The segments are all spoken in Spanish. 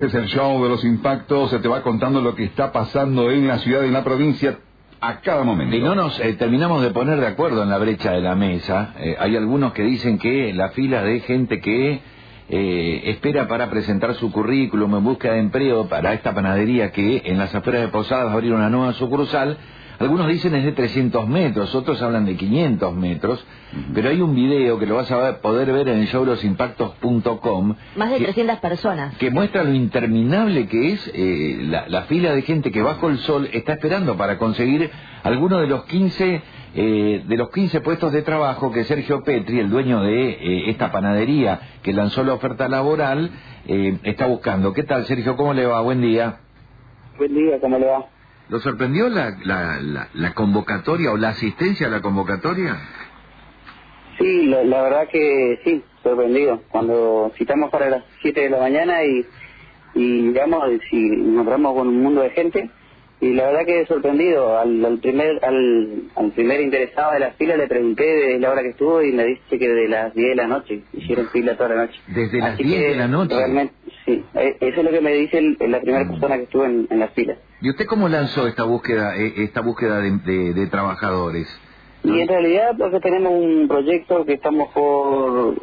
Es el show de los impactos, se te va contando lo que está pasando en la ciudad y en la provincia a cada momento. Y no nos terminamos de poner de acuerdo en la brecha de la mesa. Hay algunos que dicen que la fila de gente que espera para presentar su currículum en búsqueda de empleo para esta panadería que en las afueras de Posadas va a abrir una nueva sucursal, algunos dicen es de 300 metros, otros hablan de 500 metros, pero hay un video que lo vas a poder ver en el showlosimpactos.com. Más de 300 personas. Que muestra lo interminable que es la fila de gente que bajo el sol está esperando para conseguir alguno de los 15 puestos de trabajo que Sergio Petri, el dueño de esta panadería que lanzó la oferta laboral, está buscando. ¿Qué tal, Sergio? ¿Cómo le va? Buen día. Buen día, ¿cómo le va? ¿Lo sorprendió la convocatoria o la asistencia a la convocatoria? Sí, la verdad que sí, sorprendido. Cuando citamos para las 7 de la mañana y digamos, si nos encontramos con un mundo de gente, y la verdad que sorprendido. Al primer interesado de la fila le pregunté de la hora que estuvo y me dice que de las 10 de la noche, hicieron fila toda la noche. ¿Desde las 10 de la noche? Realmente, sí, eso es lo que me dice la primera persona que estuvo en la fila. ¿Y usted cómo lanzó esta búsqueda de trabajadores? Y en realidad porque tenemos un proyecto que estamos por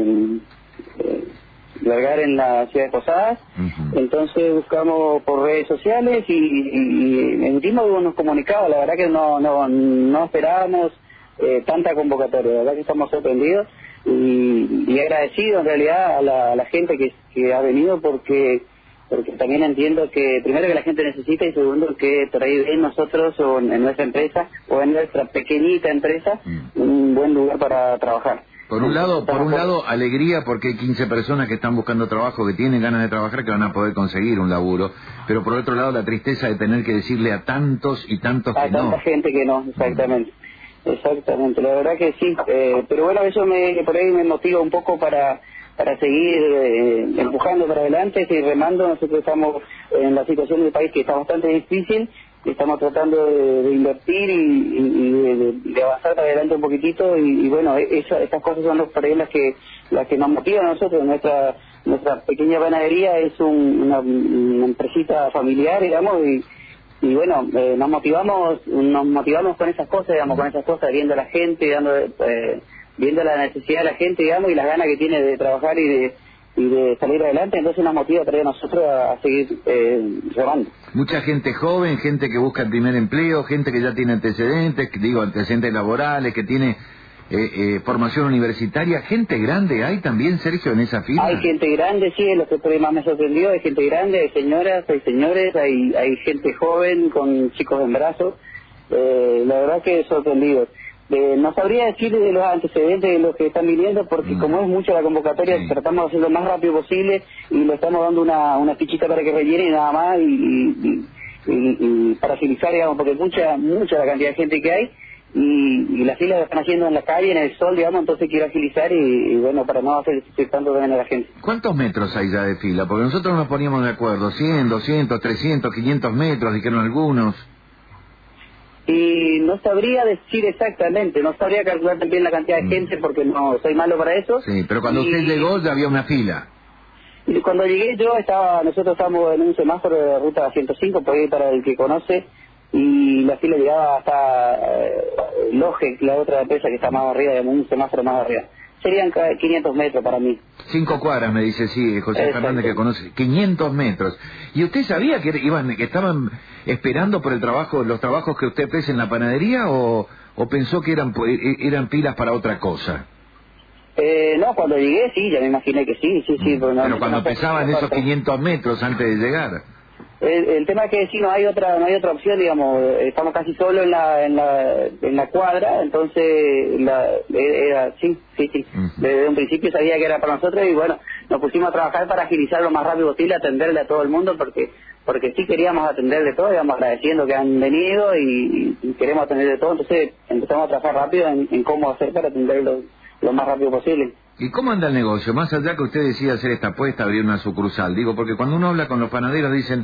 largar en la ciudad de Posadas, entonces buscamos por redes sociales y emitimos unos comunicados. La verdad que no esperábamos tanta convocatoria, la verdad que estamos sorprendidos y agradecidos en realidad a la gente que ha venido porque también entiendo que primero que la gente necesita y segundo que por ahí ven nosotros o en nuestra empresa o en nuestra pequeñita empresa un buen lugar para trabajar. Por un lado, alegría porque hay 15 personas que están buscando trabajo, que tienen ganas de trabajar, que van a poder conseguir un laburo. Pero por otro lado, la tristeza de tener que decirle a tantos y tantos que no. A tanta gente que no, exactamente. Exactamente, la verdad que sí. Pero bueno, eso por ahí me motiva un poco para seguir empujando para adelante, seguir remando. Nosotros estamos en la situación del país que está bastante difícil, estamos tratando de invertir y de avanzar para adelante un poquitito y bueno, estas cosas son por ahí las que nos motivan a nosotros. Nuestra pequeña panadería es una empresita familiar, digamos, y bueno, nos motivamos con esas cosas, digamos, viendo a la gente, viendo la necesidad de la gente, digamos, y las ganas que tiene de trabajar y de salir adelante, entonces nos motiva a nosotros a seguir remando. Mucha gente joven, gente que busca el primer empleo, gente que ya tiene antecedentes laborales, que tiene formación universitaria, gente grande, ¿hay también, Sergio, en esa fila? Hay gente grande, sí, es lo que más me sorprendió, hay gente grande, hay señoras, hay señores, hay gente joven con chicos en brazos, la verdad que sorprendido. No sabría decir de los antecedentes de los que están viniendo porque como es mucha la convocatoria, tratamos de hacerlo lo más rápido posible y le estamos dando una fichita para que rellene y nada más y para agilizar, digamos, porque es mucha la cantidad de gente que hay y las filas las están haciendo en la calle, en el sol, digamos, entonces quiero agilizar y bueno, para no hacer tanto daño a la gente. ¿Cuántos metros hay ya de fila? Porque nosotros nos poníamos de acuerdo, 100, 200, 300, 500 metros, dijeron algunos. Y no sabría decir exactamente, no sabría calcular también la cantidad de gente porque no soy malo para eso. Sí, pero cuando usted llegó ya había una fila. Y cuando llegué nosotros estábamos en un semáforo de ruta 105, por ahí para el que conoce, y la fila llegaba hasta Loge, la otra empresa que está más arriba, digamos, un semáforo más arriba. Serían 500 metros para mí. 5 cuadras, me dice, sí, José Fernández, que conoce. 500 metros. ¿Y usted sabía que estaban esperando por los trabajos que usted ofrece en la panadería o pensó que eran pilas para otra cosa? No, cuando llegué sí, ya me imaginé que sí. Pero cuando empezaban esos 500 metros antes de llegar. El tema es que sí, no hay otra opción, digamos, estamos casi solo en la cuadra, entonces era sí. Desde un principio sabía que era para nosotros y bueno, nos pusimos a trabajar para agilizar lo más rápido posible, atenderle a todo el mundo porque sí queríamos atenderle todo, digamos, agradeciendo que han venido y queremos atenderle todo, entonces empezamos a trabajar rápido en cómo hacer para atenderlo lo más rápido posible. ¿Y cómo anda el negocio? Más allá que usted decida hacer esta apuesta, abrir una sucursal, digo, porque cuando uno habla con los panaderos dicen,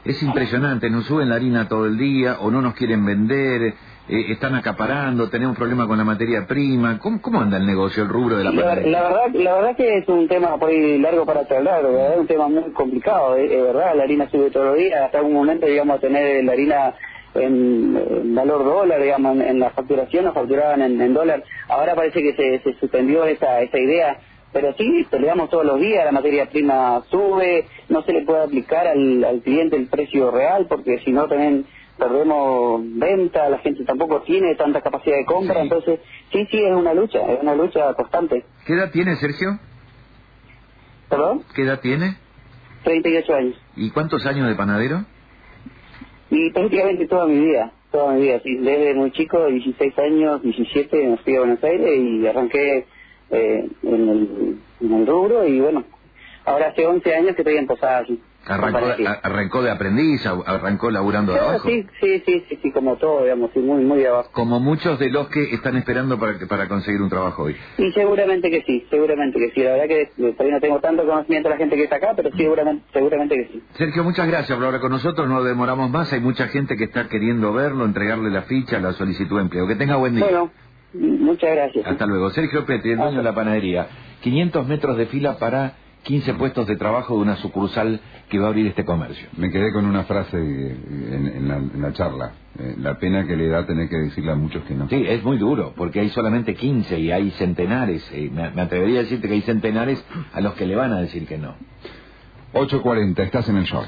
Es impresionante, nos suben la harina todo el día, o no nos quieren vender, están acaparando, tenemos problemas con la materia prima. ¿Cómo anda el negocio, el rubro de la panadería? La verdad que es un tema por ahí largo para charlar, ¿verdad? Es un tema muy complicado, es verdad, la harina sube todos los días, hasta un momento, digamos, tener la harina en valor dólar, digamos, en la facturación nos facturaban en dólar. Ahora parece que se suspendió esa idea, pero sí, peleamos todos los días, la materia prima sube, no se le puede aplicar al cliente el precio real, porque si no también perdemos venta, la gente tampoco tiene tanta capacidad de compra, Sí. Entonces sí, es una lucha constante. ¿Qué edad tiene, Sergio? ¿Perdón? ¿Qué edad tiene? 38 años. ¿Y cuántos años de panadero? Y prácticamente toda mi vida, sí, desde muy chico, 16 años, 17, me fui a Buenos Aires y arranqué en el rubro, y bueno, ahora hace 11 años que estoy en Posadas. ¿Arrancó de aprendiz, arrancó laburando de abajo? Sí, como todo, digamos, sí, muy de abajo. Como muchos de los que están esperando para conseguir un trabajo hoy. Y seguramente que sí. La verdad que todavía no tengo tanto conocimiento de la gente que está acá, pero seguramente que sí. Sergio, muchas gracias por hablar con nosotros, no demoramos más, hay mucha gente que está queriendo verlo, entregarle la ficha, la solicitud de empleo. Que tenga buen día. Bueno, muchas gracias. Hasta luego. Sergio Petri, el dueño de la panadería. 500 metros de fila para 15 puestos de trabajo de una sucursal que va a abrir este comercio. Me quedé con una frase en la charla. La pena que le da tener que decirle a muchos que no. Sí, es muy duro, porque hay solamente 15 y hay centenares. Me atrevería a decirte que hay centenares a los que le van a decir que no. 8:40, estás en el show.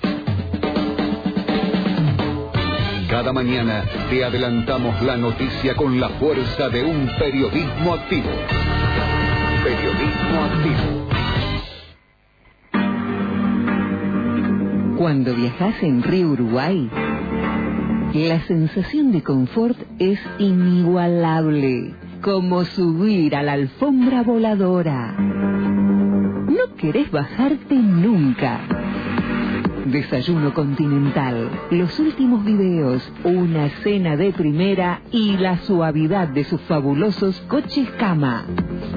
Cada mañana te adelantamos la noticia con la fuerza de un periodismo activo. Periodismo activo. Cuando viajas en Río Uruguay, la sensación de confort es inigualable, como subir a la alfombra voladora. No querés bajarte nunca. Desayuno continental, los últimos videos, una cena de primera y la suavidad de sus fabulosos coches cama.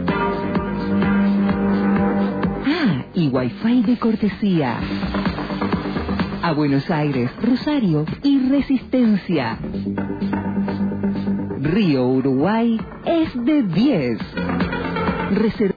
Y Wi-Fi de cortesía. A Buenos Aires, Rosario y Resistencia. Río Uruguay es de 10.